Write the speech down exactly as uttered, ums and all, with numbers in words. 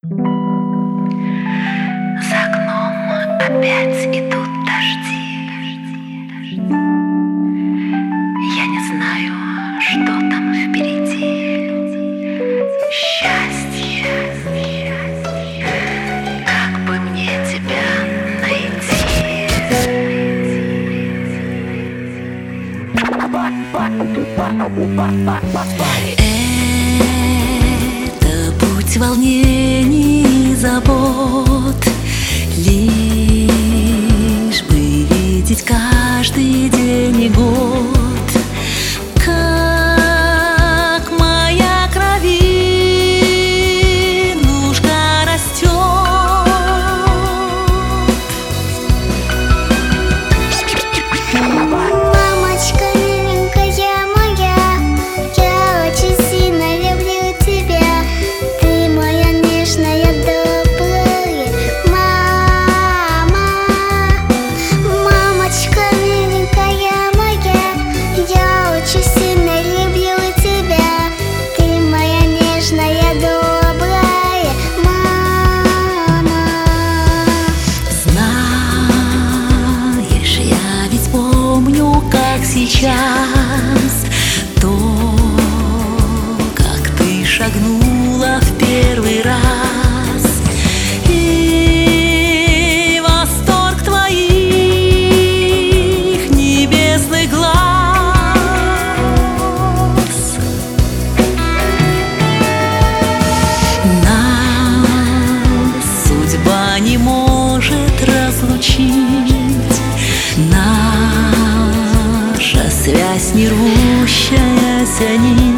За окном опять идут дожди. Я не знаю, что там впереди. Счастье, как бы мне тебя найти? Это путь волнений и забот, лишь бы видеть каждый день и год, как моя кровинушка растет. Мамочка миленькая моя, я очень сильно люблю тебя. Ты моя нежная, добрая мама. Мамочка миленькая моя, я очень сильно люблю тебя. Ты моя нежная, добрая мама. Знаешь, я ведь помню, как сейчас, то, как ты шагнула в первый раз, и восторг твоих небесных глаз. Нас судьба не может разлучить, наша связь не рвущаяся нить.